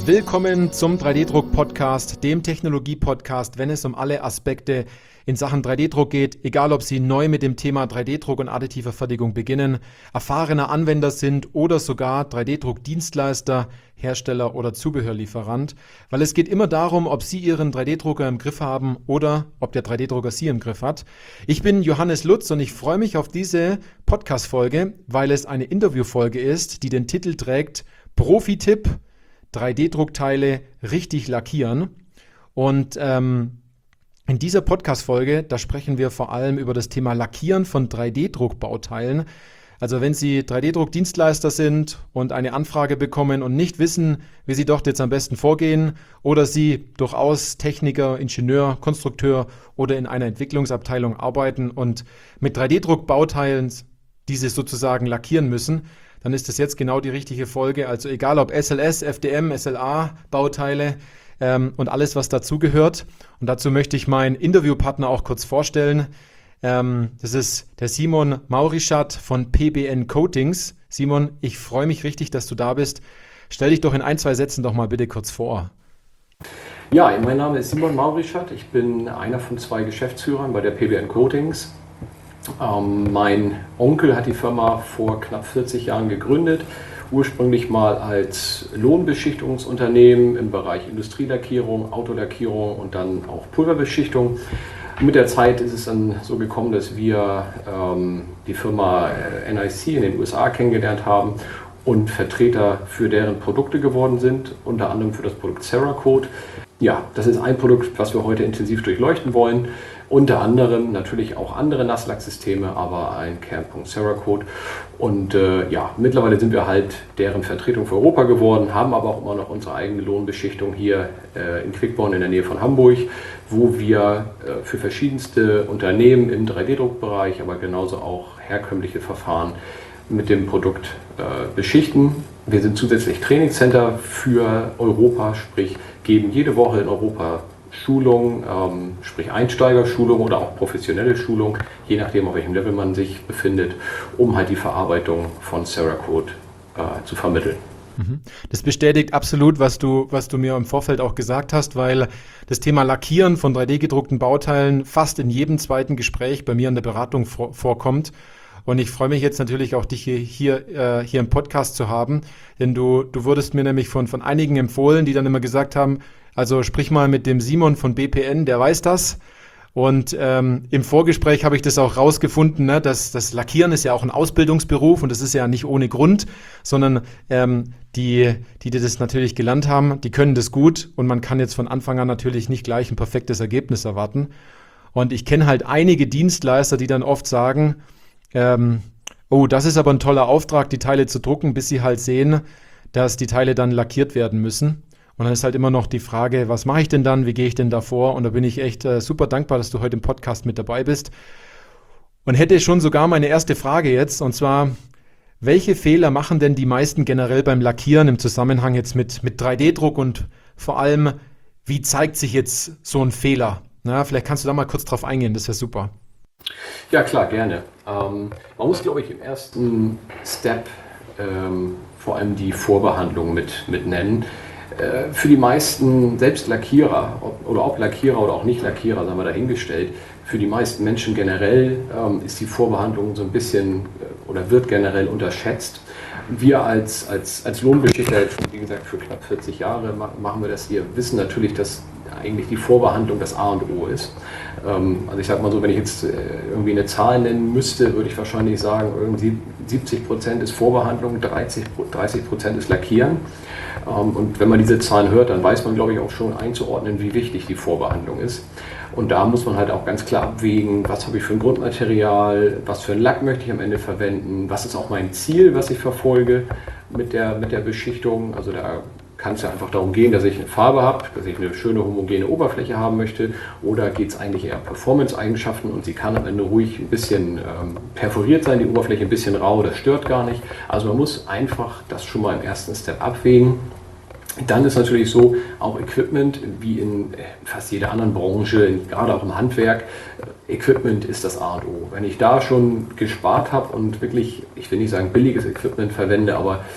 Willkommen zum 3D-Druck-Podcast, dem Technologie-Podcast, wenn es um alle Aspekte in Sachen 3D-Druck geht, egal ob Sie neu mit dem Thema 3D-Druck und additiver Fertigung beginnen, erfahrener Anwender sind oder sogar 3D-Druck-Dienstleister, Hersteller oder Zubehörlieferant, weil es geht immer darum, ob Sie Ihren 3D-Drucker im Griff haben oder ob der 3D-Drucker Sie im Griff hat. Ich bin Johannes Lutz und ich freue mich auf diese Podcast-Folge, weil es eine Interviewfolge ist, die den Titel trägt Profi-Tipp: 3D-Druckteile richtig lackieren. Und in dieser Podcast-Folge, da sprechen wir vor allem über das Thema Lackieren von 3D-Druckbauteilen. Also wenn Sie 3D-Druck-Dienstleister sind und eine Anfrage bekommen und nicht wissen, wie Sie dort jetzt am besten vorgehen, oder Sie durchaus Techniker, Ingenieur, Konstrukteur oder in einer Entwicklungsabteilung arbeiten und mit 3D-Druckbauteilen diese sozusagen lackieren müssen, dann ist das jetzt genau die richtige Folge. Also egal ob SLS, FDM, SLA-Bauteile und alles, was dazugehört. Und dazu möchte ich meinen Interviewpartner auch kurz vorstellen. Das ist der Simon Maurischat von PBN Coatings. Simon, ich freue mich richtig, dass du da bist. Stell dich doch in ein, zwei Sätzen doch mal bitte kurz vor. Ja, mein Name ist Simon Maurischat. Ich bin einer von 2 Geschäftsführern bei der PBN Coatings. Mein Onkel hat die Firma vor knapp 40 Jahren gegründet, ursprünglich mal als Lohnbeschichtungsunternehmen im Bereich Industrielackierung, Autolackierung und dann auch Pulverbeschichtung. Mit der Zeit ist es dann so gekommen, dass wir die Firma NIC in den USA kennengelernt haben und Vertreter für deren Produkte geworden sind, unter anderem für das Produkt Cerakote. Ja, das ist ein Produkt, was wir heute intensiv durchleuchten wollen. Unter anderem natürlich auch andere Nasslacksysteme, aber ein Kernpunkt Cerakote. Und mittlerweile sind wir halt deren Vertretung für Europa geworden, haben aber auch immer noch unsere eigene Lohnbeschichtung hier in Quickborn in der Nähe von Hamburg, wo wir für verschiedenste Unternehmen im 3D-Druckbereich, aber genauso auch herkömmliche Verfahren mit dem Produkt beschichten. Wir sind zusätzlich Trainingscenter für Europa, sprich geben jede Woche in Europa Schulung, sprich Einsteigerschulung oder auch professionelle Schulung, je nachdem, auf welchem Level man sich befindet, um halt die Verarbeitung von Cerakote zu vermitteln. Das bestätigt absolut, was du mir im Vorfeld auch gesagt hast, weil das Thema Lackieren von 3D-gedruckten Bauteilen fast in jedem zweiten Gespräch bei mir in der Beratung vorkommt. Und ich freue mich jetzt natürlich auch, dich hier im Podcast zu haben, denn du wurdest mir nämlich von einigen empfohlen, die dann immer gesagt haben, also sprich mal mit dem Simon von BPN, der weiß das. Und im Vorgespräch habe ich das auch rausgefunden, ne, dass das Lackieren ist ja auch ein Ausbildungsberuf und das ist ja nicht ohne Grund, sondern die das natürlich gelernt haben, die können das gut und man kann jetzt von Anfang an natürlich nicht gleich ein perfektes Ergebnis erwarten. Und ich kenne halt einige Dienstleister, die dann oft sagen, oh, das ist aber ein toller Auftrag, die Teile zu drucken, bis sie halt sehen, dass die Teile dann lackiert werden müssen. Und dann ist halt immer noch die Frage, was mache ich denn dann, wie gehe ich denn da vor? Und da bin ich echt super dankbar, dass du heute im Podcast mit dabei bist. Und hätte schon sogar meine erste Frage jetzt, und zwar, welche Fehler machen denn die meisten generell beim Lackieren im Zusammenhang jetzt mit 3D-Druck und vor allem, wie zeigt sich jetzt so ein Fehler? Na, vielleicht kannst du da mal kurz drauf eingehen, das wäre super. Ja klar, gerne. Man muss, glaube ich, im ersten Step vor allem die Vorbehandlung mit nennen. Für die meisten, selbst Lackierer oder auch Lackierer oder auch nicht Lackierer, sagen wir dahingestellt, für die meisten Menschen generell ist die Vorbehandlung so ein bisschen oder wird generell unterschätzt. Wir als Lohnbeschichter, wie gesagt, für knapp 40 Jahre machen wir das hier, wissen natürlich, dass eigentlich die Vorbehandlung das A und O ist. Also ich sage mal so, wenn ich jetzt irgendwie eine Zahl nennen müsste, würde ich wahrscheinlich sagen, irgendwie 70% ist Vorbehandlung, 30% ist Lackieren. Und wenn man diese Zahlen hört, dann weiß man, glaube ich, auch schon einzuordnen, wie wichtig die Vorbehandlung ist. Und da muss man halt auch ganz klar abwägen, was habe ich für ein Grundmaterial, was für einen Lack möchte ich am Ende verwenden, was ist auch mein Ziel, was ich verfolge mit der Beschichtung. Also da kann es ja einfach darum gehen, dass ich eine Farbe habe, dass ich eine schöne homogene Oberfläche haben möchte, oder geht es eigentlich eher um Performance-Eigenschaften und sie kann am Ende ruhig ein bisschen perforiert sein, die Oberfläche ein bisschen rau, das stört gar nicht. Also man muss einfach das schon mal im ersten Step abwägen. Dann ist natürlich so, auch Equipment, wie in fast jeder anderen Branche, gerade auch im Handwerk, Equipment ist das A und O. Wenn ich da schon gespart habe und wirklich, ich will nicht sagen billiges Equipment verwende, aber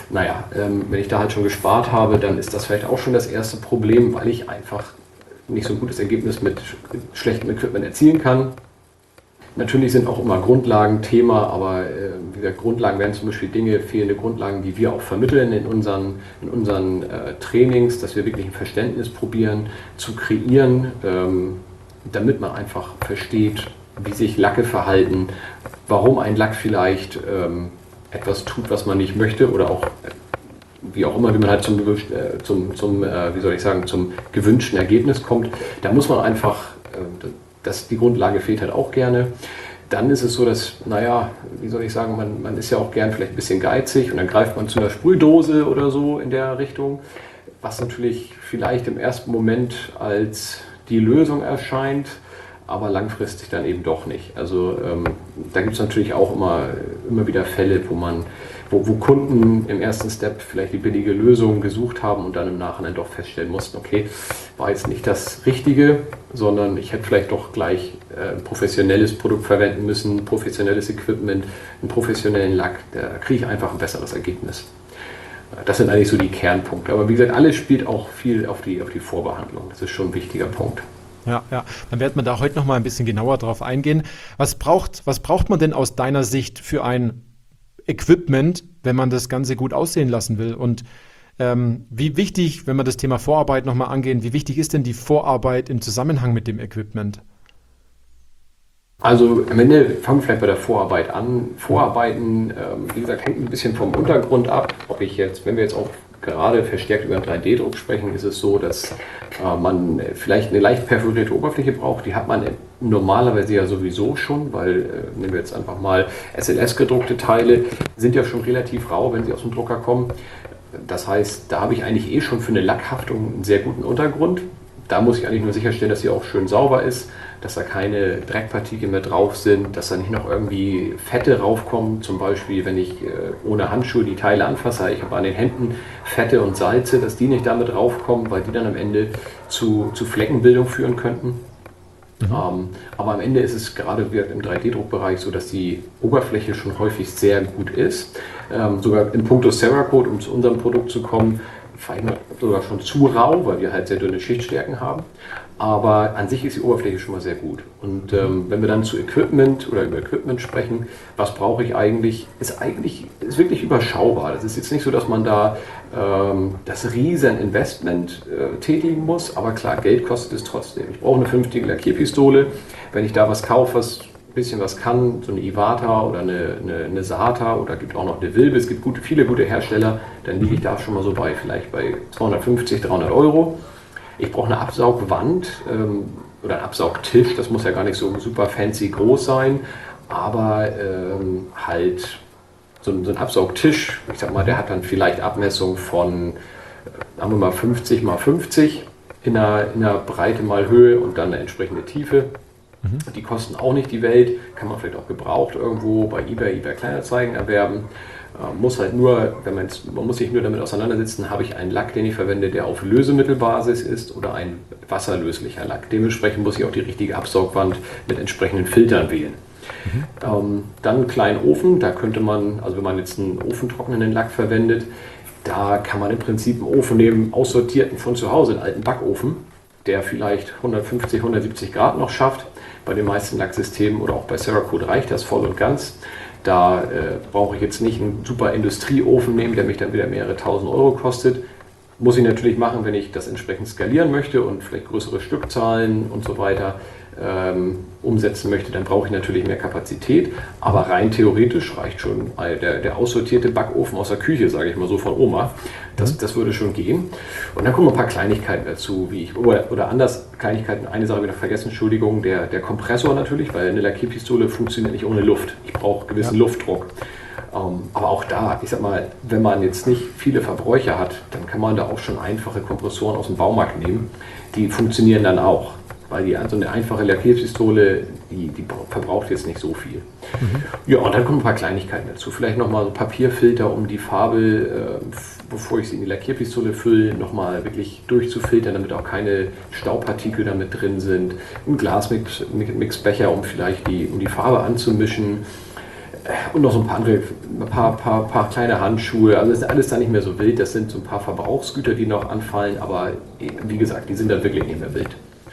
wenn ich da halt schon gespart habe, dann ist das vielleicht auch schon das erste Problem, weil ich einfach nicht so ein gutes Ergebnis mit schlechtem Equipment erzielen kann. Natürlich sind auch immer Grundlagen Thema, aber wie gesagt, Grundlagen werden zum Beispiel fehlende Grundlagen, die wir auch vermitteln in unseren Trainings, dass wir wirklich ein Verständnis probieren zu kreieren, damit man einfach versteht, wie sich Lacke verhalten, warum ein Lack vielleicht etwas tut, was man nicht möchte oder auch wie man halt zum gewünschten Ergebnis kommt. Da muss man einfach, die Grundlage fehlt halt auch gerne. Dann ist es so, dass, man ist ja auch gern vielleicht ein bisschen geizig und dann greift man zu einer Sprühdose oder so in der Richtung, was natürlich vielleicht im ersten Moment als die Lösung erscheint, aber langfristig dann eben doch nicht. Also da gibt es natürlich auch immer wieder Fälle, wo Kunden im ersten Step vielleicht die billige Lösung gesucht haben und dann im Nachhinein doch feststellen mussten, okay, war jetzt nicht das Richtige, sondern ich hätte vielleicht doch gleich ein professionelles Produkt verwenden müssen, professionelles Equipment, einen professionellen Lack, da kriege ich einfach ein besseres Ergebnis. Das sind eigentlich so die Kernpunkte. Aber wie gesagt, alles spielt auch viel auf die Vorbehandlung. Das ist schon ein wichtiger Punkt. Ja, dann werden wir da heute noch mal ein bisschen genauer drauf eingehen. Was braucht man denn aus deiner Sicht für ein Equipment, wenn man das Ganze gut aussehen lassen will? Und wie wichtig, wenn wir das Thema Vorarbeit nochmal angehen, wie wichtig ist denn die Vorarbeit im Zusammenhang mit dem Equipment? Also am Ende fangen wir vielleicht bei der Vorarbeit an. Vorarbeiten, wie gesagt, hängt ein bisschen vom Untergrund ab. Wenn wir jetzt auch gerade verstärkt über einen 3D-Druck sprechen, ist es so, dass man vielleicht eine leicht perforierte Oberfläche braucht. Die hat man normalerweise ja sowieso schon, weil, nehmen wir jetzt einfach mal SLS-gedruckte Teile, sind ja schon relativ rau, wenn sie aus dem Drucker kommen. Das heißt, da habe ich eigentlich schon für eine Lackhaftung einen sehr guten Untergrund. Da muss ich eigentlich nur sicherstellen, dass sie auch schön sauber ist, dass da keine Dreckpartikel mehr drauf sind, dass da nicht noch irgendwie Fette raufkommen. Zum Beispiel, wenn ich ohne Handschuhe die Teile anfasse, ich habe an den Händen Fette und Salze, dass die nicht damit raufkommen, weil die dann am Ende zu Fleckenbildung führen könnten. Aber am Ende ist es gerade im 3D-Druckbereich so, dass die Oberfläche schon häufig sehr gut ist. Sogar in puncto Cerakote, um zu unserem Produkt zu kommen, vielleicht sogar schon zu rau, weil wir halt sehr dünne Schichtstärken haben. Aber an sich ist die Oberfläche schon mal sehr gut. Und wenn wir dann zu Equipment oder über Equipment sprechen, was brauche ich eigentlich, ist wirklich überschaubar. Das ist jetzt nicht so, dass man da das riesen Investment tätigen muss, aber klar, Geld kostet es trotzdem. Ich brauche eine vernünftige Lackierpistole. Wenn ich da was kaufe, was ein bisschen was kann, so eine Iwata oder eine Sata oder gibt auch noch eine Wilbe, es gibt viele gute Hersteller, dann liege ich da schon mal so vielleicht bei 250, 300 Euro. Ich brauche eine Absaugwand oder einen Absaugtisch, das muss ja gar nicht so super fancy groß sein, aber halt so ein Absaugtisch, ich sag mal, der hat dann vielleicht Abmessung von, sagen wir mal 50 mal 50 in einer Breite mal Höhe und dann eine entsprechende Tiefe. Die kosten auch nicht die Welt, kann man vielleicht auch gebraucht irgendwo bei eBay Kleinanzeigen erwerben. Man muss sich nur damit auseinandersetzen, habe ich einen Lack, den ich verwende, der auf Lösemittelbasis ist oder ein wasserlöslicher Lack. Dementsprechend muss ich auch die richtige Absaugwand mit entsprechenden Filtern wählen. Dann einen kleinen Ofen, da könnte man, also wenn man jetzt einen ofentrocknenden Lack verwendet, da kann man im Prinzip einen Ofen nehmen, aussortierten von zu Hause, einen alten Backofen, der vielleicht 150, 170 Grad noch schafft. Bei den meisten Lacksystemen oder auch bei Cerakote reicht das voll und ganz. Da brauche ich jetzt nicht einen super Industrieofen nehmen, der mich dann wieder mehrere tausend Euro kostet. Muss ich natürlich machen, wenn ich das entsprechend skalieren möchte und vielleicht größere Stückzahlen und so weiter umsetzen möchte, dann brauche ich natürlich mehr Kapazität. Aber rein theoretisch reicht schon der aussortierte Backofen aus der Küche, sage ich mal so, von Oma. Das würde schon gehen. Und dann kommen ein paar Kleinigkeiten dazu, Kleinigkeiten, eine Sache wieder vergessen, Entschuldigung, der Kompressor natürlich, weil eine Lackierpistole funktioniert nicht ohne Luft. Ich brauche gewissen Luftdruck. Aber auch da, ich sag mal, wenn man jetzt nicht viele Verbräuche hat, dann kann man da auch schon einfache Kompressoren aus dem Baumarkt nehmen. Die funktionieren dann auch. Weil so eine einfache Lackierpistole, die verbraucht jetzt nicht so viel. Ja, und dann kommen ein paar Kleinigkeiten dazu. Vielleicht nochmal so Papierfilter, um die Farbe, bevor ich sie in die Lackierpistole fülle, nochmal wirklich durchzufiltern, damit auch keine Staubpartikel damit drin sind. Ein Glasmixbecher, um vielleicht die Farbe anzumischen. Und noch so ein paar kleine Handschuhe. Also das ist alles da nicht mehr so wild. Das sind so ein paar Verbrauchsgüter, die noch anfallen. Aber wie gesagt, die sind dann wirklich nicht mehr wild.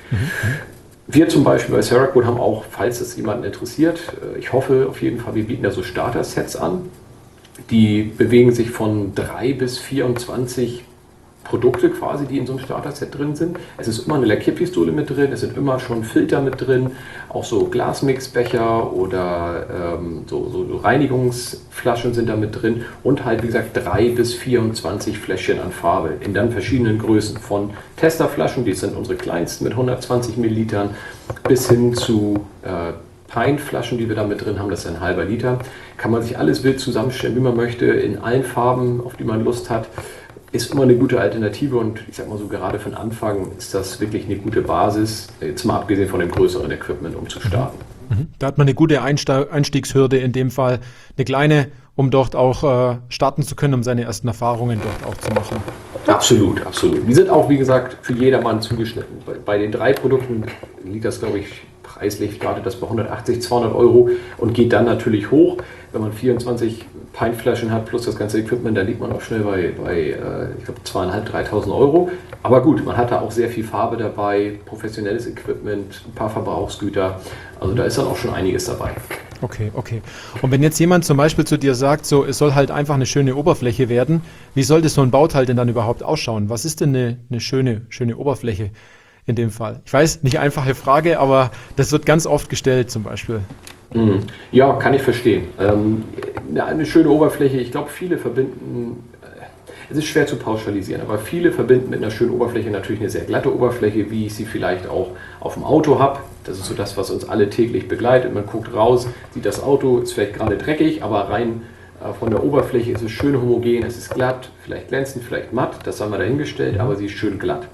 Wir zum Beispiel bei Cerakote haben auch, falls es jemanden interessiert, ich hoffe auf jeden Fall, wir bieten da so Starter-Sets an. Die bewegen sich von 3 bis 24 Produkte quasi, die in so einem Starter-Set drin sind. Es ist immer eine Lackierpistole mit drin, es sind immer schon Filter mit drin, auch so Glasmixbecher oder so Reinigungsflaschen sind da mit drin und halt wie gesagt 3 bis 24 Fläschchen an Farbe in dann verschiedenen Größen, von Testerflaschen, die sind unsere kleinsten mit 120 Millilitern, bis hin zu Pintflaschen, die wir da mit drin haben, das ist ein halber Liter. Kann man sich alles wild zusammenstellen, wie man möchte, in allen Farben, auf die man Lust hat. Ist immer eine gute Alternative und ich sag mal so, gerade für den Anfang ist das wirklich eine gute Basis, jetzt mal abgesehen von dem größeren Equipment, um zu starten. Da hat man eine gute Einstiegshürde in dem Fall, eine kleine, um dort auch starten zu können, um seine ersten Erfahrungen dort auch zu machen. Absolut, absolut. Die sind auch, wie gesagt, für jedermann zugeschnitten. Bei den 3 Produkten liegt das, glaube ich, preislich, startet das bei 180, 200 Euro und geht dann natürlich hoch. Wenn man 24 Pintflaschen hat plus das ganze Equipment, dann liegt man auch schnell bei ich glaube, 2.500, 3.000 Euro. Aber gut, man hat da auch sehr viel Farbe dabei, professionelles Equipment, ein paar Verbrauchsgüter. Also da ist dann auch schon einiges dabei. Okay. Und wenn jetzt jemand zum Beispiel zu dir sagt, so, es soll halt einfach eine schöne Oberfläche werden, wie sollte so ein Bauteil denn dann überhaupt ausschauen? Was ist denn eine schöne Oberfläche in dem Fall? Ich weiß, nicht einfache Frage, aber das wird ganz oft gestellt zum Beispiel. Ja, kann ich verstehen. Eine schöne Oberfläche, ich glaube, viele verbinden, es ist schwer zu pauschalisieren, aber viele verbinden mit einer schönen Oberfläche natürlich eine sehr glatte Oberfläche, wie ich sie vielleicht auch auf dem Auto habe. Das ist so das, was uns alle täglich begleitet. Man guckt raus, sieht das Auto, ist vielleicht gerade dreckig, aber rein von der Oberfläche ist es schön homogen, es ist glatt, vielleicht glänzend, vielleicht matt, das haben wir dahingestellt, aber sie ist schön glatt.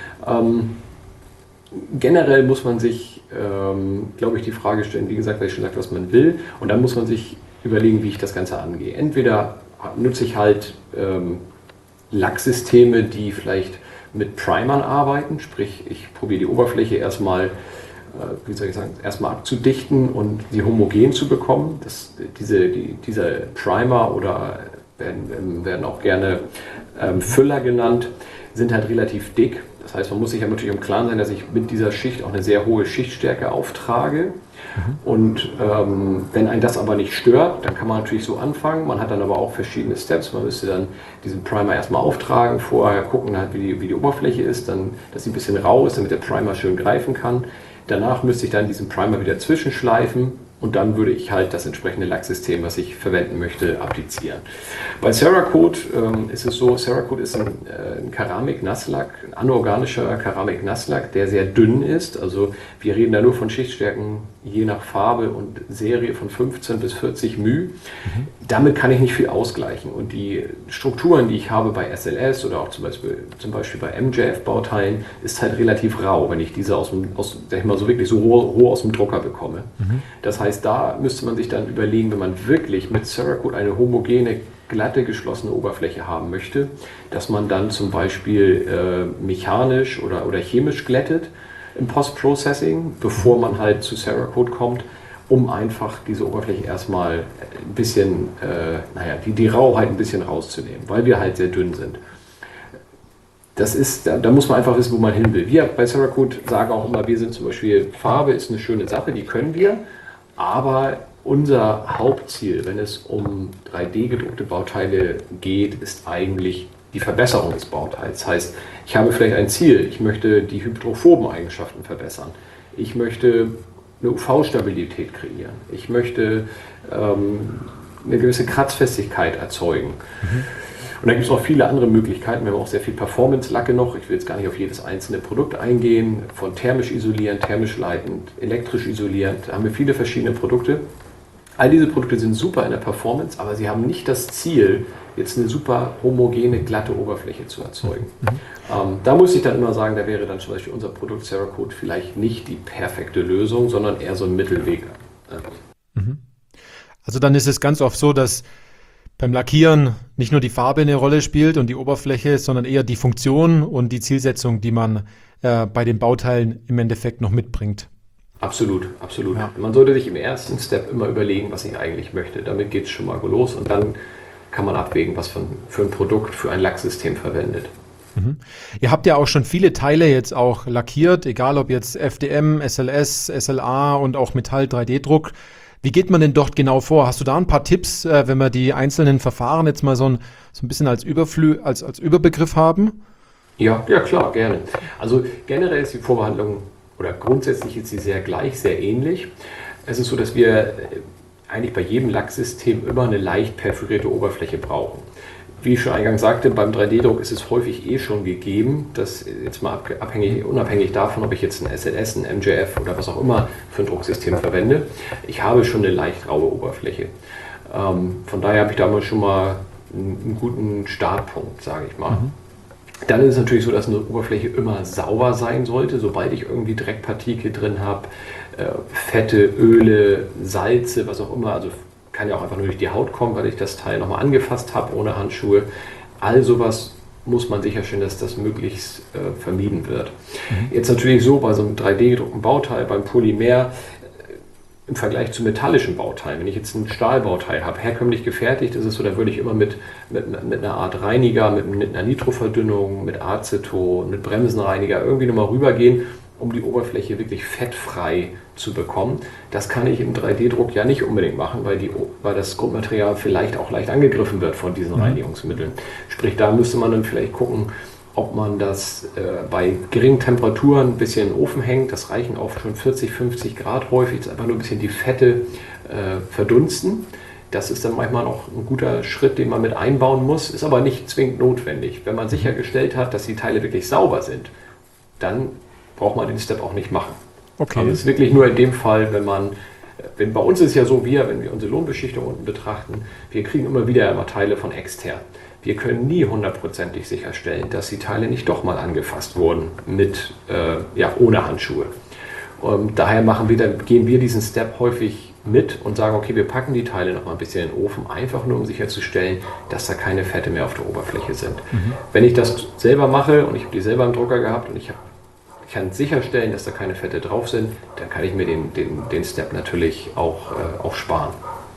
Generell muss man sich, glaube ich, die Frage stellen, wie gesagt, weil ich schon gesagt, was man will, und dann muss man sich überlegen, wie ich das Ganze angehe. Entweder nutze ich halt Lacksysteme, die vielleicht mit Primern arbeiten, sprich ich probiere die Oberfläche erstmal, erstmal abzudichten und sie homogen zu bekommen. Diese Primer oder werden auch gerne Füller genannt, sind halt relativ dick. Das heißt, man muss sich ja natürlich im Klaren sein, dass ich mit dieser Schicht auch eine sehr hohe Schichtstärke auftrage. Und wenn einen das aber nicht stört, dann kann man natürlich so anfangen. Man hat dann aber auch verschiedene Steps. Man müsste dann diesen Primer erstmal auftragen, vorher gucken, halt, wie die Oberfläche ist, dann, dass sie ein bisschen rau ist, damit der Primer schön greifen kann. Danach müsste ich dann diesen Primer wieder zwischenschleifen und dann würde ich halt das entsprechende Lacksystem, was ich verwenden möchte, applizieren. Bei Cerakote ist es so, Cerakote ist ein Keramik-Nasslack, ein anorganischer Keramik-Nasslack, der sehr dünn ist. Also wir reden da nur von Schichtstärken je nach Farbe und Serie von 15 bis 40 μ. Damit kann ich nicht viel ausgleichen. Und die Strukturen, die ich habe bei SLS oder auch zum Beispiel bei MJF-Bauteilen, ist halt relativ rau, wenn ich diese sag ich mal, so wirklich so roh aus dem Drucker bekomme. Das heißt, da müsste man sich dann überlegen, wenn man wirklich mit Cerakote eine homogene, glatte, geschlossene Oberfläche haben möchte, dass man dann zum Beispiel mechanisch oder chemisch glättet im Post-Processing, bevor man halt zu Cerakote kommt, um einfach diese Oberfläche erstmal ein bisschen, die Rauheit ein bisschen rauszunehmen, weil wir halt sehr dünn sind. Da muss man einfach wissen, wo man hin will. Wir bei Cerakote sagen auch immer, wir sind zum Beispiel, Farbe ist eine schöne Sache, die können wir, aber unser Hauptziel, wenn es um 3D-gedruckte Bauteile geht, ist eigentlich die Verbesserung des Bauteils. Das heißt, ich habe vielleicht ein Ziel, ich möchte die hydrophoben Eigenschaften verbessern. Ich möchte eine UV-Stabilität kreieren. Ich möchte eine gewisse Kratzfestigkeit erzeugen. Und da gibt es auch viele andere Möglichkeiten. Wir haben auch sehr viel Performance-Lacke noch. Ich will jetzt gar nicht auf jedes einzelne Produkt eingehen. Von thermisch isolierend, thermisch leitend, elektrisch isolierend. Da haben wir viele verschiedene Produkte. All diese Produkte sind super in der Performance, aber sie haben nicht das Ziel, jetzt eine super homogene, glatte Oberfläche zu erzeugen. Da muss ich dann immer sagen, da wäre dann zum Beispiel unser Produkt Cerakote vielleicht nicht die perfekte Lösung, sondern eher so ein Mittelweg. Also dann ist es ganz oft so, dass beim Lackieren nicht nur die Farbe eine Rolle spielt und die Oberfläche, sondern eher die Funktion und die Zielsetzung, die man bei den Bauteilen im Endeffekt noch mitbringt. Absolut, absolut. Ja. Man sollte sich im ersten Step immer überlegen, was ich eigentlich möchte. Damit geht es schon mal los und dann kann man abwägen, was für ein Produkt, für ein Lacksystem verwendet. Ihr habt ja auch schon viele Teile jetzt auch lackiert, egal ob jetzt FDM, SLS, SLA und auch Metall 3D-Druck. Wie geht man denn dort genau vor? Hast du da ein paar Tipps, wenn wir die einzelnen Verfahren jetzt mal so ein bisschen als Überbegriff haben? Ja, ja klar, gerne. Also generell ist die Vorbehandlung oder grundsätzlich ist sie sehr gleich, sehr ähnlich. Es ist so, dass wir eigentlich bei jedem Lacksystem immer eine leicht perforierte Oberfläche brauchen. Wie ich schon eingangs sagte, beim 3D-Druck ist es häufig schon gegeben, dass jetzt mal unabhängig davon, ob ich jetzt ein SLS, ein MJF oder was auch immer für ein Drucksystem verwende, ich habe schon eine leicht raue Oberfläche. Von daher habe ich damals schon mal einen guten Startpunkt, sage ich mal. Dann ist es natürlich so, dass eine Oberfläche immer sauber sein sollte, sobald ich irgendwie Dreckpartikel drin habe, Fette, Öle, Salze, was auch immer, also kann ja auch einfach nur durch die Haut kommen, weil ich das Teil nochmal angefasst habe ohne Handschuhe. All sowas muss man sicherstellen, dass das möglichst vermieden wird. Jetzt natürlich so, bei so einem 3D-gedruckten Bauteil, beim Polymer, im Vergleich zu metallischen Bauteilen, wenn ich jetzt ein Stahlbauteil habe, herkömmlich gefertigt, ist es so, da würde ich immer mit einer Art Reiniger, mit einer Nitroverdünnung, mit Aceton, mit Bremsenreiniger irgendwie nochmal rübergehen, um die Oberfläche wirklich fettfrei zu bekommen. Das kann ich im 3D-Druck ja nicht unbedingt machen, weil das Grundmaterial vielleicht auch leicht angegriffen wird von diesen Reinigungsmitteln. Sprich, da müsste man dann vielleicht gucken, ob man das bei geringen Temperaturen ein bisschen in den Ofen hängt. Das reichen auch schon 40, 50 Grad häufig. Das ist einfach nur ein bisschen die Fette verdunsten. Das ist dann manchmal noch ein guter Schritt, den man mit einbauen muss, ist aber nicht zwingend notwendig. Wenn man sichergestellt hat, dass die Teile wirklich sauber sind, dann braucht man den Step auch nicht machen. Okay. Also es ist wirklich nur in dem Fall, wenn bei uns ist es ja so, wenn wir unsere Lohnbeschichtung unten betrachten, wir kriegen immer wieder Teile von extern. Wir können nie hundertprozentig sicherstellen, dass die Teile nicht doch mal angefasst wurden ohne Handschuhe. Daher gehen wir diesen Step häufig mit und sagen, okay, wir packen die Teile noch mal ein bisschen in den Ofen, einfach nur um sicherzustellen, dass da keine Fette mehr auf der Oberfläche sind. Wenn ich das selber mache und ich habe die selber im Drucker gehabt und ich kann sicherstellen, dass da keine Fette drauf sind, dann kann ich mir den Step natürlich auch sparen.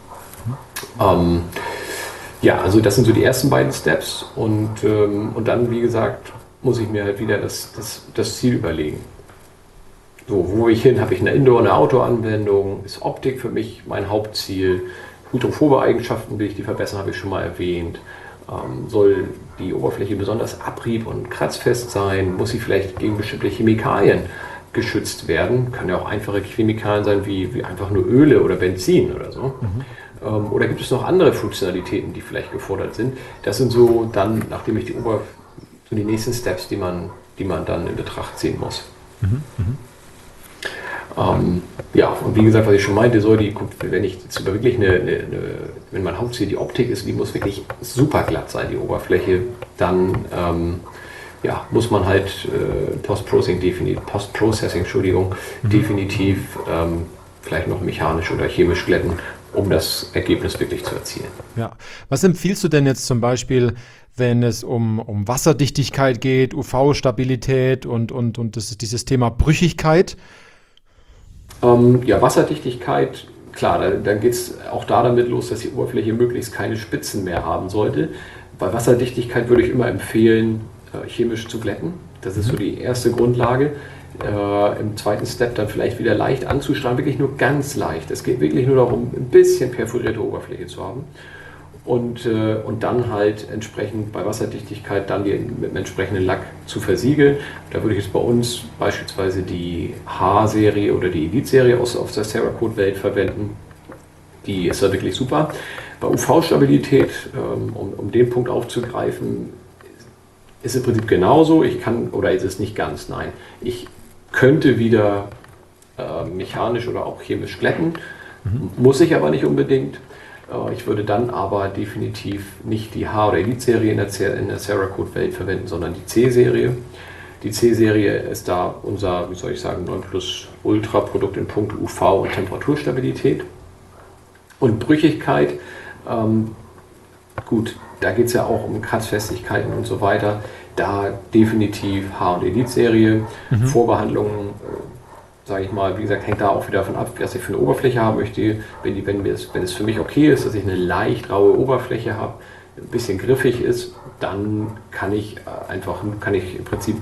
Also das sind so die ersten beiden Steps und dann, wie gesagt, muss ich mir halt wieder das Ziel überlegen. So, wo will ich hin? Habe ich eine Indoor-, eine Outdoor-Anwendung? Ist Optik für mich mein Hauptziel? Hydrophobe Eigenschaften will ich die verbessern, habe ich schon mal erwähnt. Soll die Oberfläche besonders abrieb- und kratzfest sein? Muss sie vielleicht gegen bestimmte Chemikalien geschützt werden? Können ja auch einfache Chemikalien sein, wie einfach nur Öle oder Benzin oder so. Oder gibt es noch andere Funktionalitäten, die vielleicht gefordert sind? Das sind so dann, nachdem ich die nächsten Steps, die man dann in Betracht ziehen muss. Und wie gesagt, was ich schon meinte, wenn ich jetzt wirklich wenn mein Hauptziel die Optik ist, die muss wirklich super glatt sein, die Oberfläche, dann muss man halt Post-Processing definitiv vielleicht noch mechanisch oder chemisch glätten, um das Ergebnis wirklich zu erzielen. Ja. Was empfiehlst du denn jetzt zum Beispiel, wenn es um Wasserdichtigkeit geht, UV-Stabilität und das ist dieses Thema Brüchigkeit? Wasserdichtigkeit, klar, dann geht es auch damit los, dass die Oberfläche möglichst keine Spitzen mehr haben sollte. Bei Wasserdichtigkeit würde ich immer empfehlen, chemisch zu glätten. Das ist so die erste Grundlage. Im zweiten Step dann vielleicht wieder leicht anzustrahlen, wirklich nur ganz leicht. Es geht wirklich nur darum, ein bisschen perforierte Oberfläche zu haben. Und dann halt entsprechend bei Wasserdichtigkeit dann mit dem entsprechenden Lack zu versiegeln. Da würde ich jetzt bei uns beispielsweise die H-Serie oder die Elite-Serie aus der Cerakote-Welt verwenden. Die ist da wirklich super. Bei UV-Stabilität, um den Punkt aufzugreifen, ist im Prinzip genauso. Ist es nicht ganz, nein. Ich könnte wieder mechanisch oder auch chemisch glätten, muss ich aber nicht unbedingt. Ich würde dann aber definitiv nicht die H- oder Elite-Serie in der Cerakote-Welt verwenden, sondern die C-Serie. Die C-Serie ist da unser, 9+-Ultra-Produkt in puncto UV- und Temperaturstabilität. Und Brüchigkeit, da geht es ja auch um Kratzfestigkeiten und so weiter. Da definitiv H- und Elite-Serie. Vorbehandlungen sage ich mal, wie gesagt, hängt da auch wieder davon ab, was ich für eine Oberfläche haben möchte. Wenn es für mich okay ist, dass ich eine leicht raue Oberfläche habe, ein bisschen griffig ist, dann kann ich im Prinzip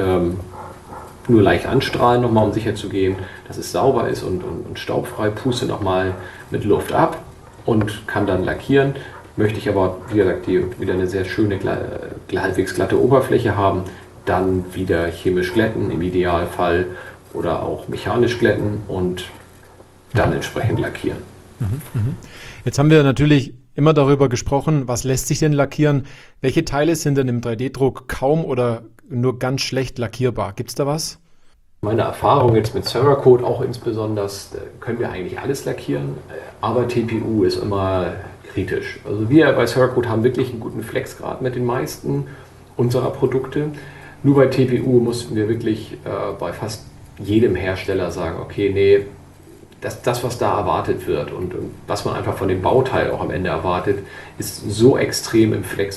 nur leicht anstrahlen, nochmal um sicher zu gehen, dass es sauber ist und staubfrei, puste nochmal mit Luft ab und kann dann lackieren. Möchte ich aber, wie gesagt, wieder eine sehr schöne, halbwegs glatte Oberfläche haben, dann wieder chemisch glätten im Idealfall oder auch mechanisch glätten und dann entsprechend lackieren. Jetzt haben wir natürlich immer darüber gesprochen, was lässt sich denn lackieren? Welche Teile sind denn im 3D-Druck kaum oder nur ganz schlecht lackierbar? Gibt es da was? Meine Erfahrung jetzt mit Cerakote auch insbesondere, können wir eigentlich alles lackieren, aber TPU ist immer kritisch. Also wir bei Cerakote haben wirklich einen guten Flexgrad mit den meisten unserer Produkte. Nur bei TPU mussten wir wirklich bei fast jedem Hersteller sagen, okay, nee, das was da erwartet wird und was man einfach von dem Bauteil auch am Ende erwartet, ist so extrem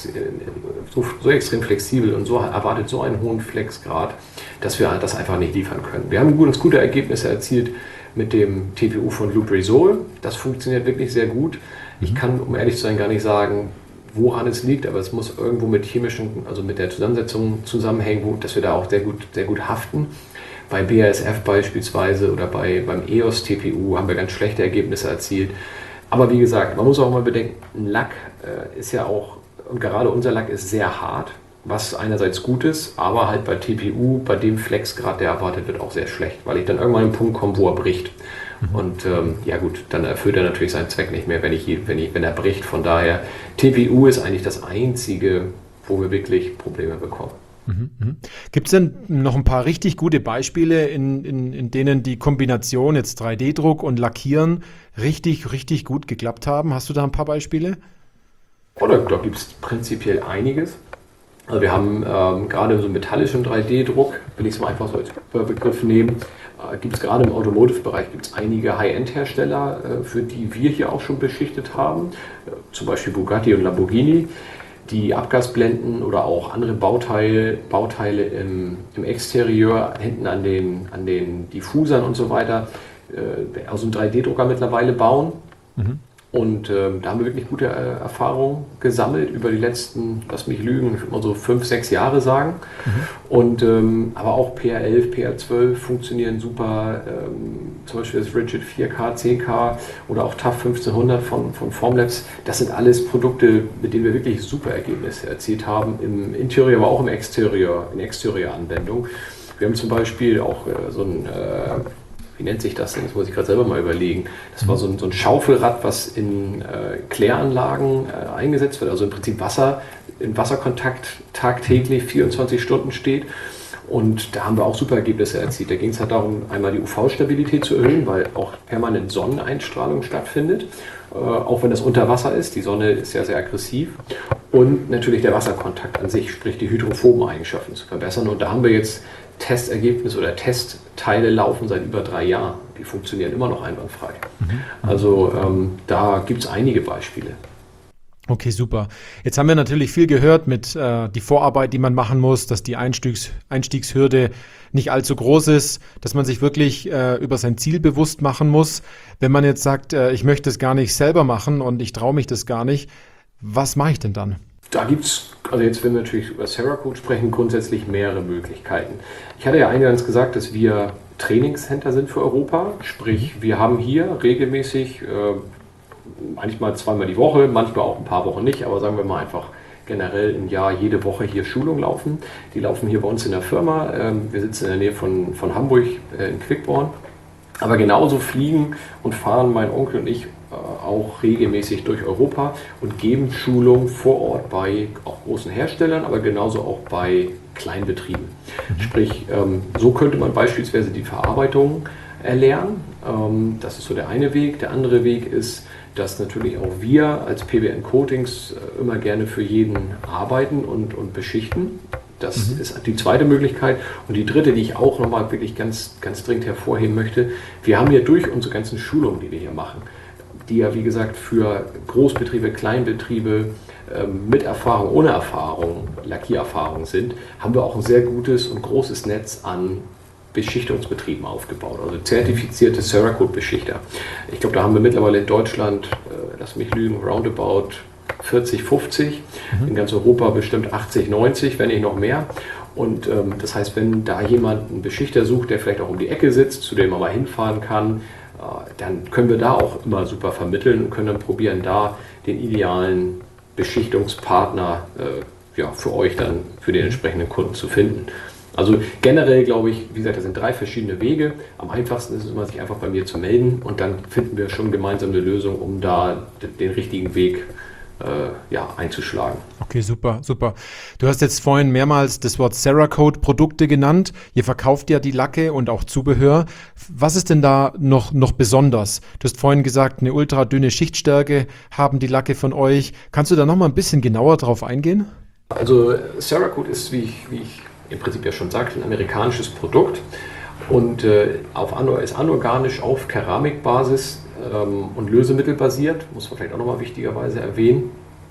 so extrem flexibel und erwartet so einen hohen Flexgrad, dass wir das einfach nicht liefern können. Wir haben uns gute Ergebnisse erzielt mit dem TPU von Lubrizol. Das funktioniert wirklich sehr gut. Ich kann, um ehrlich zu sein, gar nicht sagen, woran es liegt, aber es muss irgendwo mit also mit der Zusammensetzung zusammenhängen, dass wir da auch sehr gut haften. Bei BASF beispielsweise oder beim EOS TPU haben wir ganz schlechte Ergebnisse erzielt. Aber wie gesagt, man muss auch mal bedenken, ein Lack ist ja auch, und gerade unser Lack ist sehr hart, was einerseits gut ist, aber halt bei TPU, bei dem Flexgrad, der erwartet wird, auch sehr schlecht, weil ich dann irgendwann an einen Punkt komme, wo er bricht. Und ja gut, dann erfüllt er natürlich seinen Zweck nicht mehr, wenn er bricht. Von daher, TPU ist eigentlich das Einzige, wo wir wirklich Probleme bekommen. Gibt es denn noch ein paar richtig gute Beispiele, in denen die Kombination jetzt 3D-Druck und Lackieren richtig gut geklappt haben? Hast du da ein paar Beispiele? Da gibt es prinzipiell einiges. Also wir haben gerade so metallischen 3D-Druck, will ich es mal einfach so als Begriff nehmen, gibt es gerade im Automotive-Bereich einige High-End-Hersteller, für die wir hier auch schon beschichtet haben, zum Beispiel Bugatti und Lamborghini, die Abgasblenden oder auch andere Bauteile im Exterieur, hinten an den Diffusern und so weiter, aus einem 3D-Drucker mittlerweile bauen. Und da haben wir wirklich gute Erfahrungen gesammelt über die letzten, lass mich lügen, ich würde mal so 5-6 Jahre sagen. Und aber auch PR11, PR12 funktionieren super. Zum Beispiel das Rigid 4K, 10K oder auch TAF 1500 von Formlabs. Das sind alles Produkte, mit denen wir wirklich super Ergebnisse erzielt haben, im Interieur, aber auch in Exterior-Anwendung. Wir haben zum Beispiel auch so ein wie nennt sich das denn? Das muss ich gerade selber mal überlegen. Das war so ein Schaufelrad, was in Kläranlagen eingesetzt wird, also im Prinzip in Wasserkontakt tagtäglich 24 Stunden steht. Und da haben wir auch super Ergebnisse erzielt. Da ging es halt darum, einmal die UV-Stabilität zu erhöhen, weil auch permanent Sonneneinstrahlung stattfindet, auch wenn das unter Wasser ist. Die Sonne ist ja sehr aggressiv. Und natürlich der Wasserkontakt an sich, sprich die hydrophoben Eigenschaften zu verbessern. Und da haben wir jetzt Testergebnisse oder Testteile laufen seit über 3 Jahren. Die funktionieren immer noch einwandfrei. Also da gibt es einige Beispiele. Okay, super. Jetzt haben wir natürlich viel gehört mit die Vorarbeit, die man machen muss, dass die Einstiegshürde nicht allzu groß ist, dass man sich wirklich über sein Ziel bewusst machen muss. Wenn man jetzt sagt, ich möchte es gar nicht selber machen und ich traue mich das gar nicht, was mache ich denn dann? Da gibt es, also jetzt, wenn wir natürlich über Cerakote sprechen, grundsätzlich mehrere Möglichkeiten. Ich hatte ja eingangs gesagt, dass wir Trainingscenter sind für Europa. Sprich, wir haben hier regelmäßig, manchmal 2-mal die Woche, manchmal auch ein paar Wochen nicht, aber sagen wir mal einfach generell im Jahr jede Woche hier Schulungen laufen. Die laufen hier bei uns in der Firma. Wir sitzen in der Nähe von Hamburg in Quickborn. Aber genauso fliegen und fahren mein Onkel und ich auch regelmäßig durch Europa und geben Schulungen vor Ort bei auch großen Herstellern, aber genauso auch bei Kleinbetrieben. Sprich, so könnte man beispielsweise die Verarbeitung erlernen. Das ist so der eine Weg. Der andere Weg ist, dass natürlich auch wir als PBN Coatings immer gerne für jeden arbeiten und beschichten. Das ist die zweite Möglichkeit. Und die dritte, die ich auch nochmal wirklich ganz dringend hervorheben möchte, wir haben ja durch unsere ganzen Schulungen, die wir hier machen, die ja wie gesagt für Großbetriebe, Kleinbetriebe mit Erfahrung, ohne Erfahrung, Lackiererfahrung sind, haben wir auch ein sehr gutes und großes Netz an Beschichtungsbetrieben aufgebaut, also zertifizierte Cerakote-Beschichter. Ich glaube, da haben wir mittlerweile in Deutschland, lass mich lügen, roundabout 40, 50, in ganz Europa bestimmt 80, 90, wenn nicht noch mehr. Und das heißt, wenn da jemand einen Beschichter sucht, der vielleicht auch um die Ecke sitzt, zu dem man mal hinfahren kann, dann können wir da auch immer super vermitteln und können dann probieren, da den idealen Beschichtungspartner für euch dann, für den entsprechenden Kunden zu finden. Also generell glaube ich, wie gesagt, das sind 3 verschiedene Wege. Am einfachsten ist es immer, sich einfach bei mir zu melden und dann finden wir schon gemeinsam eine Lösung, um da den richtigen Weg einzuschlagen. Okay, super, super. Du hast jetzt vorhin mehrmals das Wort Cerakote-Produkte genannt. Ihr verkauft ja die Lacke und auch Zubehör. Was ist denn da noch besonders? Du hast vorhin gesagt, eine ultradünne Schichtstärke haben die Lacke von euch. Kannst du da noch mal ein bisschen genauer drauf eingehen? Also Cerakote ist, wie ich im Prinzip ja schon sagte, ein amerikanisches Produkt und ist anorganisch auf Keramikbasis und lösemittelbasiert, muss man vielleicht auch nochmal wichtigerweise erwähnen.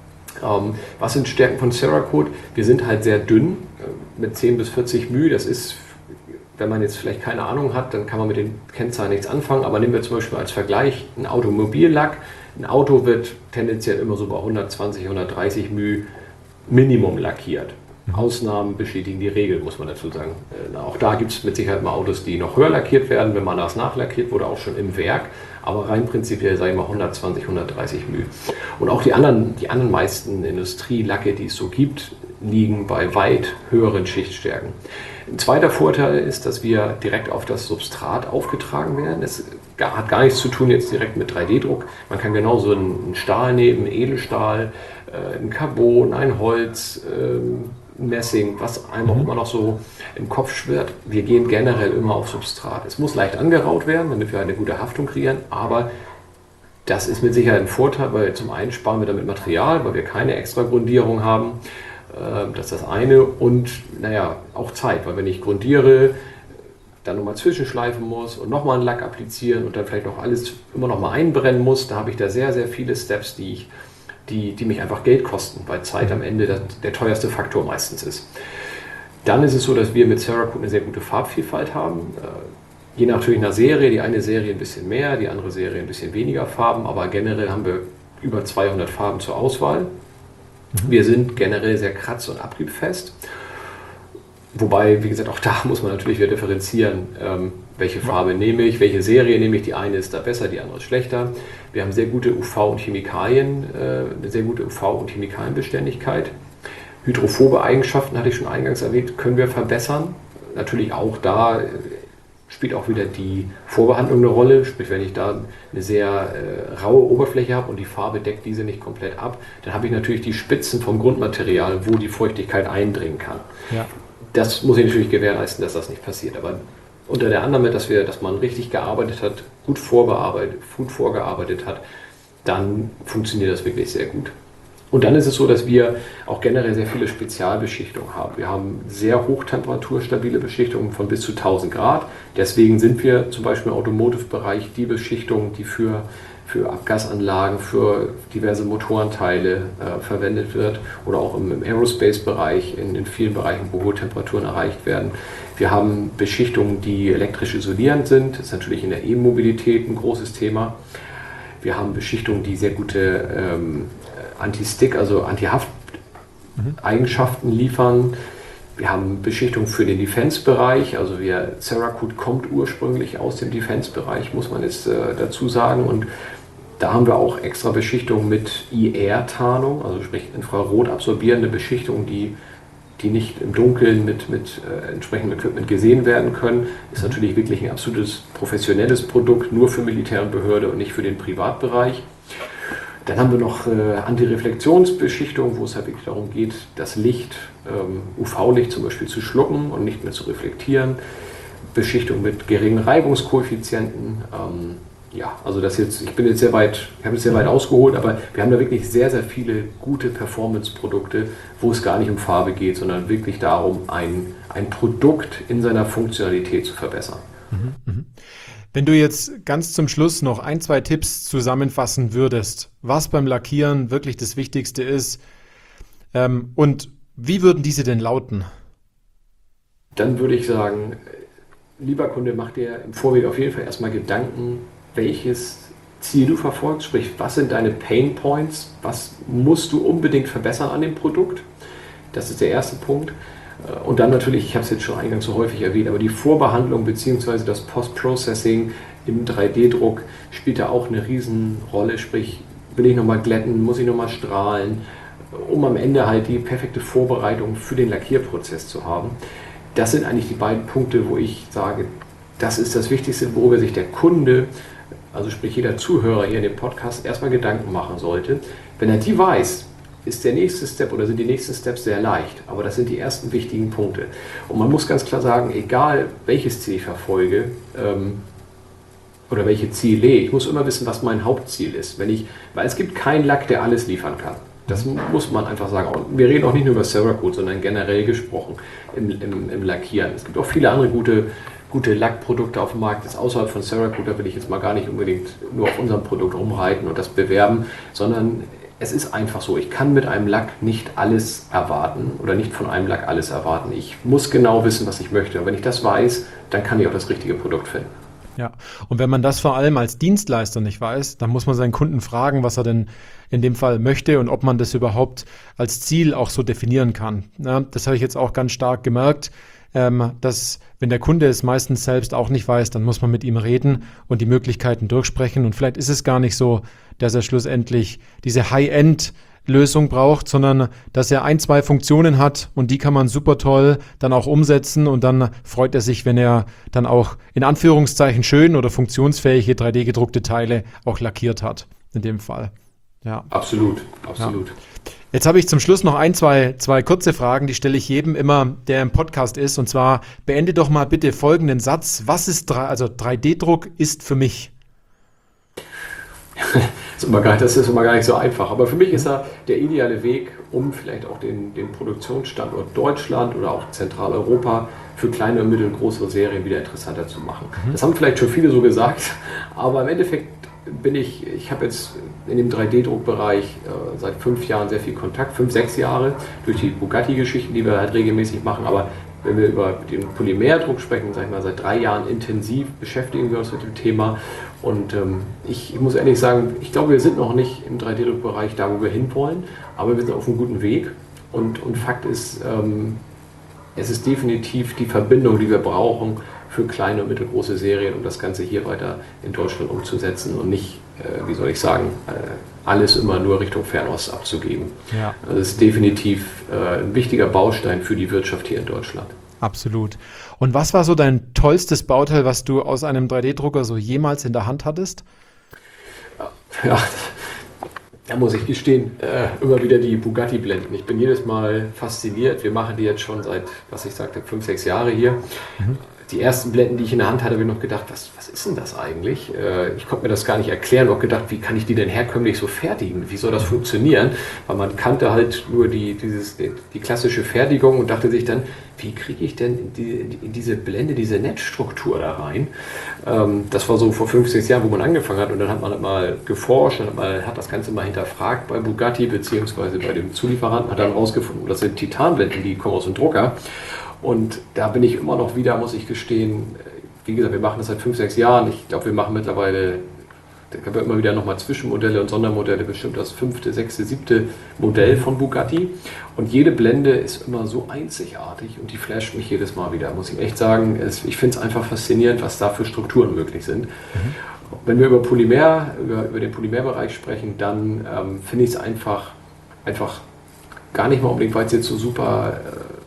Was sind Stärken von Cerakote? Wir sind halt sehr dünn, mit 10 bis 40 μ. Das ist, wenn man jetzt vielleicht keine Ahnung hat, dann kann man mit den Kennzahlen nichts anfangen. Aber nehmen wir zum Beispiel als Vergleich einen Automobillack. Ein Auto wird tendenziell immer so bei 120, 130 μ Minimum lackiert. Ausnahmen bestätigen die Regel, muss man dazu sagen. Auch da gibt es mit Sicherheit mal Autos, die noch höher lackiert werden, wenn man das nachlackiert wurde, auch schon im Werk. Aber rein prinzipiell, sage ich mal, 120, 130 μ. Und auch die anderen meisten Industrielacke, die es so gibt, liegen bei weit höheren Schichtstärken. Ein zweiter Vorteil ist, dass wir direkt auf das Substrat aufgetragen werden. Es hat gar nichts zu tun jetzt direkt mit 3D-Druck. Man kann genauso einen Stahl nehmen, einen Edelstahl, ein Carbon, ein Holz, Messing, was einem auch immer noch so im Kopf schwirrt. Wir gehen generell immer auf Substrat. Es muss leicht angeraut werden, damit wir eine gute Haftung kreieren, aber das ist mit Sicherheit ein Vorteil, weil zum einen sparen wir damit Material, weil wir keine extra Grundierung haben. Das ist das eine. Und auch Zeit, weil wenn ich grundiere, dann nochmal zwischenschleifen muss und nochmal einen Lack applizieren und dann vielleicht noch alles immer nochmal einbrennen muss, da habe ich da sehr, sehr viele Steps, die mich einfach Geld kosten, weil Zeit am Ende der teuerste Faktor meistens ist. Dann ist es so, dass wir mit Cerakote eine sehr gute Farbvielfalt haben. Je natürlich nach Serie, die eine Serie ein bisschen mehr, die andere Serie ein bisschen weniger Farben, aber generell haben wir über 200 Farben zur Auswahl. Wir sind generell sehr kratz- und abriebfest. Wobei, wie gesagt, auch da muss man natürlich wieder differenzieren, welche Farbe nehme ich, welche Serie nehme ich. Die eine ist da besser, die andere ist schlechter. Wir haben sehr gute UV- und Chemikalien, eine sehr gute UV- und Chemikalienbeständigkeit. Hydrophobe Eigenschaften, hatte ich schon eingangs erwähnt, können wir verbessern. Natürlich auch da spielt auch wieder die Vorbehandlung eine Rolle. Sprich, wenn ich da eine sehr raue Oberfläche habe und die Farbe deckt diese nicht komplett ab, dann habe ich natürlich die Spitzen vom Grundmaterial, wo die Feuchtigkeit eindringen kann. Ja. Das muss ich natürlich gewährleisten, dass das nicht passiert. Aber unter der Annahme, dass man richtig gearbeitet hat, gut vorgearbeitet hat, dann funktioniert das wirklich sehr gut. Und dann ist es so, dass wir auch generell sehr viele Spezialbeschichtungen haben. Wir haben sehr hochtemperaturstabile Beschichtungen von bis zu 1000 Grad. Deswegen sind wir zum Beispiel im Automotive-Bereich die Beschichtung, die für Abgasanlagen, für diverse Motorenteile verwendet wird oder auch im Aerospace-Bereich, in vielen Bereichen, wo hohe Temperaturen erreicht werden. Wir haben Beschichtungen, die elektrisch isolierend sind. Das ist natürlich in der E-Mobilität ein großes Thema. Wir haben Beschichtungen, die sehr gute Anti-Stick, also Anti-Haft-Eigenschaften liefern. Wir haben Beschichtung für den Defense-Bereich, also Cerakote kommt ursprünglich aus dem Defense-Bereich, muss man jetzt dazu sagen. Und da haben wir auch extra Beschichtung mit IR-Tarnung, also sprich infrarot absorbierende Beschichtung, die nicht im Dunkeln mit entsprechendem Equipment gesehen werden können. Ist natürlich wirklich ein absolutes professionelles Produkt, nur für Militär und Behörde und nicht für den Privatbereich. Dann haben wir noch Antireflexionsbeschichtung, wo es halt wirklich darum geht, das Licht, UV-Licht zum Beispiel zu schlucken und nicht mehr zu reflektieren. Beschichtung mit geringen Reibungskoeffizienten. Also ich habe jetzt sehr weit ausgeholt, aber wir haben da wirklich sehr, sehr viele gute Performance-Produkte, wo es gar nicht um Farbe geht, sondern wirklich darum, ein Produkt in seiner Funktionalität zu verbessern. Wenn du jetzt ganz zum Schluss noch 1, 2 Tipps zusammenfassen würdest, was beim Lackieren wirklich das Wichtigste ist, und wie würden diese denn lauten? Dann würde ich sagen, lieber Kunde, mach dir im Vorweg auf jeden Fall erstmal Gedanken, welches Ziel du verfolgst, sprich, was sind deine Pain Points, was musst du unbedingt verbessern an dem Produkt. Das ist der erste Punkt. Und dann natürlich, ich habe es jetzt schon eingangs so häufig erwähnt, aber die Vorbehandlung bzw. das Post-Processing im 3D-Druck spielt da auch eine Riesenrolle, sprich, will ich nochmal glätten, muss ich nochmal strahlen, um am Ende halt die perfekte Vorbereitung für den Lackierprozess zu haben. Das sind eigentlich die beiden Punkte, wo ich sage, das ist das Wichtigste, worüber sich der Kunde, also sprich jeder Zuhörer hier in dem Podcast, erstmal Gedanken machen sollte. Wenn er die weiß, ist der nächste Step oder sind die nächsten Steps sehr leicht. Aber das sind die ersten wichtigen Punkte. Und man muss ganz klar sagen, egal welches Ziel ich verfolge oder welche Ziele, ich muss immer wissen, was mein Hauptziel ist. Weil es gibt keinen Lack, der alles liefern kann. Das muss man einfach sagen. Und wir reden auch nicht nur über Cerakote, sondern generell gesprochen im Lackieren. Es gibt auch viele andere gute Lackprodukte auf dem Markt, das außerhalb von Cerakote, da will ich jetzt mal gar nicht unbedingt nur auf unserem Produkt rumreiten und das bewerben, sondern es ist einfach so, ich kann mit einem Lack nicht alles erwarten oder nicht von einem Lack alles erwarten. Ich muss genau wissen, was ich möchte. Und wenn ich das weiß, dann kann ich auch das richtige Produkt finden. Ja, und wenn man das vor allem als Dienstleister nicht weiß, dann muss man seinen Kunden fragen, was er denn in dem Fall möchte und ob man das überhaupt als Ziel auch so definieren kann. Ja, das habe ich jetzt auch ganz stark gemerkt, dass wenn der Kunde es meistens selbst auch nicht weiß, dann muss man mit ihm reden und die Möglichkeiten durchsprechen. Und vielleicht ist es gar nicht so, dass er schlussendlich diese High-End-Lösung braucht, sondern dass er 1, 2 Funktionen hat und die kann man super toll dann auch umsetzen und dann freut er sich, wenn er dann auch in Anführungszeichen schön oder funktionsfähige 3D-gedruckte Teile auch lackiert hat, in dem Fall. Ja. Absolut. Ja. Jetzt habe ich zum Schluss noch zwei kurze Fragen, die stelle ich jedem immer, der im Podcast ist. Und zwar, beende doch mal bitte folgenden Satz. Was ist 3D-Druck ist für mich? Das ist immer gar nicht so einfach. Aber für mich ist er der ideale Weg, um vielleicht auch den Produktionsstandort Deutschland oder auch Zentraleuropa für kleine und mittelgroße Serien wieder interessanter zu machen. Das haben vielleicht schon viele so gesagt, aber im Endeffekt ich habe jetzt in dem 3D-Druckbereich seit 5 Jahren sehr viel Kontakt, 5, 6 Jahre, durch die Bugatti-Geschichten, die wir halt regelmäßig machen, aber wenn wir über den Polymerdruck sprechen, sag ich mal, seit 3 Jahren intensiv beschäftigen wir uns mit dem Thema und ich muss ehrlich sagen, ich glaube, wir sind noch nicht im 3D-Druckbereich da, wo wir hinwollen, aber wir sind auf einem guten Weg und Fakt ist, es ist definitiv die Verbindung, die wir brauchen für kleine und mittelgroße Serien, um das Ganze hier weiter in Deutschland umzusetzen und nicht, alles immer nur Richtung Fernost abzugeben. Ja. Also das ist definitiv ein wichtiger Baustein für die Wirtschaft hier in Deutschland. Absolut. Und was war so dein tollstes Bauteil, was du aus einem 3D-Drucker so jemals in der Hand hattest? Ja, da muss ich gestehen, immer wieder die Bugatti-Blenden. Ich bin jedes Mal fasziniert. Wir machen die jetzt schon seit, 5, 6 Jahre hier. Die ersten Blenden, die ich in der Hand hatte, habe ich noch gedacht, was ist denn das eigentlich? Ich konnte mir das gar nicht erklären, auch gedacht, wie kann ich die denn herkömmlich so fertigen? Wie soll das funktionieren? Weil man kannte halt nur die klassische Fertigung und dachte sich dann, wie kriege ich denn in diese Blende, diese Netzstruktur da rein? Das war so vor 5, 6 Jahren, wo man angefangen hat und dann hat man mal geforscht, hat das Ganze mal hinterfragt bei Bugatti beziehungsweise bei dem Zulieferanten, hat dann rausgefunden, das sind Titanblenden, die kommen aus dem Drucker. Und da bin ich immer noch wieder, muss ich gestehen, wie gesagt, wir machen das seit 5, 6 Jahren. Ich glaube, wir machen mittlerweile, da haben wir immer wieder nochmal Zwischenmodelle und Sondermodelle, bestimmt das 5., 6., 7. Modell von Bugatti. Und jede Blende ist immer so einzigartig und die flasht mich jedes Mal wieder, muss ich echt sagen. Ich finde es einfach faszinierend, was da für Strukturen möglich sind. Wenn wir über den Polymerbereich sprechen, dann finde ich es einfach gar nicht mal unbedingt, weil es jetzt so super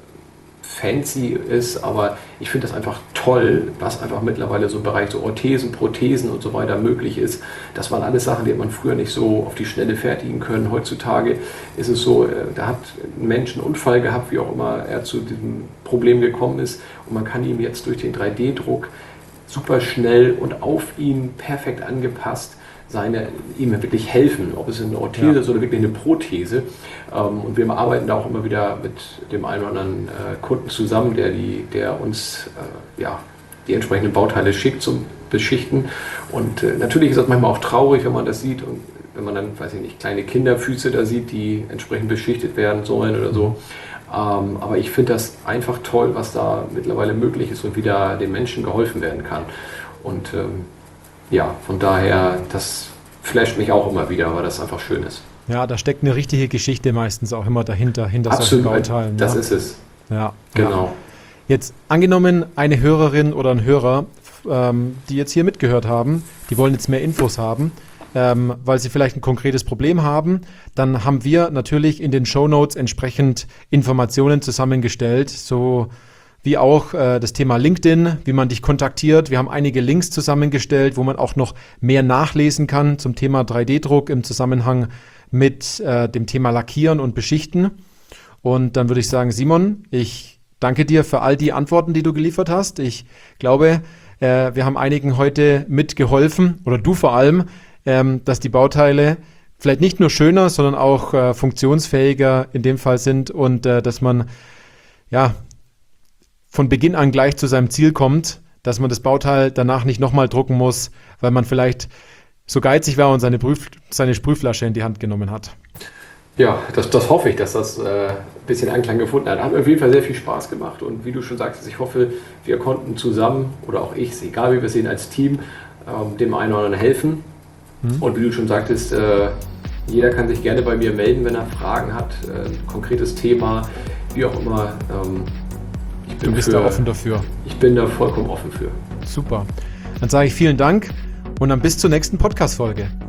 fancy ist, aber ich finde das einfach toll, was einfach mittlerweile so im Bereich so Orthesen, Prothesen und so weiter möglich ist. Das waren alles Sachen, die hat man früher nicht so auf die Schnelle fertigen können. Heutzutage ist es so, da hat ein Mensch einen Unfall gehabt, wie auch immer er zu diesem Problem gekommen ist und man kann ihm jetzt durch den 3D-Druck super schnell und auf ihn perfekt angepasst ihm wirklich helfen, ob es eine Orthese ist oder wirklich eine Prothese. Und wir arbeiten da auch immer wieder mit dem einen oder anderen Kunden zusammen, der uns die entsprechenden Bauteile schickt zum Beschichten. Und natürlich ist das manchmal auch traurig, wenn man das sieht und wenn man dann, kleine Kinderfüße da sieht, die entsprechend beschichtet werden sollen oder so. Aber ich finde das einfach toll, was da mittlerweile möglich ist und wie da den Menschen geholfen werden kann. Und von daher, das flasht mich auch immer wieder, weil das einfach schön ist. Ja, da steckt eine richtige Geschichte meistens auch immer dahinter Absolut, solchen Bauteilen. das ist es. Ja, genau. Ja. Jetzt angenommen, eine Hörerin oder ein Hörer, die jetzt hier mitgehört haben, die wollen jetzt mehr Infos haben, weil sie vielleicht ein konkretes Problem haben, dann haben wir natürlich in den Shownotes entsprechend Informationen zusammengestellt, so wie auch das Thema LinkedIn, wie man dich kontaktiert. Wir haben einige Links zusammengestellt, wo man auch noch mehr nachlesen kann zum Thema 3D-Druck im Zusammenhang mit dem Thema Lackieren und Beschichten. Und dann würde ich sagen, Simon, ich danke dir für all die Antworten, die du geliefert hast. Ich glaube, wir haben einigen heute mitgeholfen, oder du vor allem, dass die Bauteile vielleicht nicht nur schöner, sondern auch funktionsfähiger in dem Fall sind und dass man von Beginn an gleich zu seinem Ziel kommt, dass man das Bauteil danach nicht nochmal drucken muss, weil man vielleicht so geizig war und seine Sprühflasche in die Hand genommen hat. Ja, das hoffe ich, dass das ein bisschen Anklang gefunden hat. Hat mir auf jeden Fall sehr viel Spaß gemacht und wie du schon sagst, ich hoffe, wir konnten zusammen, oder auch ich, egal wie wir es sehen, als Team, dem einen oder anderen helfen. Und wie du schon sagtest, jeder kann sich gerne bei mir melden, wenn er Fragen hat, konkretes Thema, wie auch immer. Du bist da offen dafür. Ich bin da vollkommen offen für. Super. Dann sage ich vielen Dank und dann bis zur nächsten Podcast-Folge.